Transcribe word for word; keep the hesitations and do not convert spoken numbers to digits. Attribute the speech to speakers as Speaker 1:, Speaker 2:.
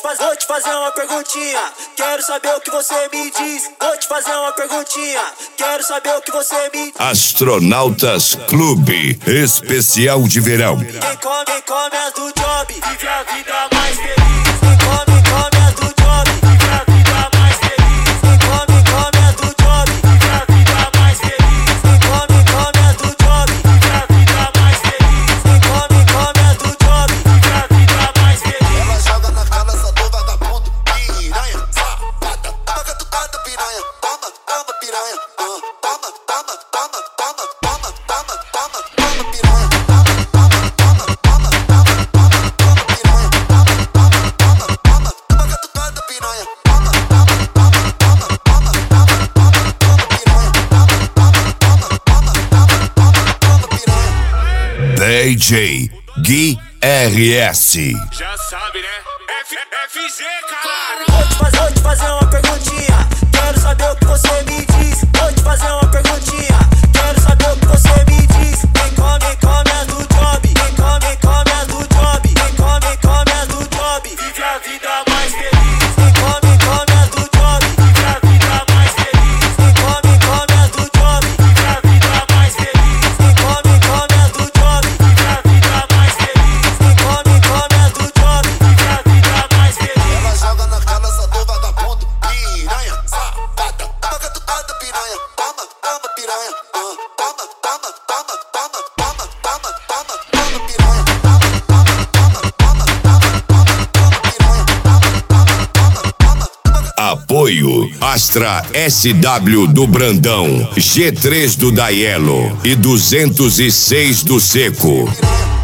Speaker 1: fazer, vou te fazer uma perguntinha. Quero saber o que você me diz. Vou te fazer uma perguntinha. Quero saber o que você me diz.
Speaker 2: Astronautas Clube Especial de Verão.
Speaker 1: Quem come, quem come as do job, vive a vida mais feliz. Quem come, come as do job, vive a vida mais feliz. Quem come, come as do job, vive a vida mais feliz. Quem come, come as do job, vive a vida mais feliz. Quem come, come as do job, vive a vida mais feliz.
Speaker 3: Ela joga na cara essa do vagabundo, piranha, safada, toma catucada, piranha, toma, toma, piranha, uh, toma, toma, toma, toma, toma, toma, toma, toma, piranha, toma, toma, toma, toma, toma, toma, toma, piranha, toma, toma, toma, toma, toma catucada, piranha, toma, toma, toma, toma, toma, toma, toma, toma, piranha, toma, toma, toma, toma, toma, toma, toma, piranha.
Speaker 2: D J Gui R S.
Speaker 4: Já sabe, né? F F G, caralho!
Speaker 1: Vou te fazer, vou te fazer uma perguntinha. Quero saber o que você me diz. Vou te fazer uma perguntinha. Quero saber o que você me diz. Quem come, come as do job. Quem come, come as do job. Quem come, come as do job, vive a vida mais feliz. Quem come, come as do job, vive a vida mais feliz. Quem come, come as do job, vive a vida mais feliz. Quem come, come as do job, vive a vida mais feliz. Quem come, come as do job, vive a vida mais feliz.
Speaker 3: Ela joga na cara essa do vagabundo, piranha, safada, toma catucada, piranha, toma, toma, piranha, uh, toma, toma, toma, toma, toma, toma, toma, toma, piranha, toma, toma, toma, toma, toma, toma, toma, piranha, toma, toma, toma, toma, toma.
Speaker 2: Apoio Astra S W do Brandão, G três do Daielo e duzentos e seis do Seco.
Speaker 3: Piranha.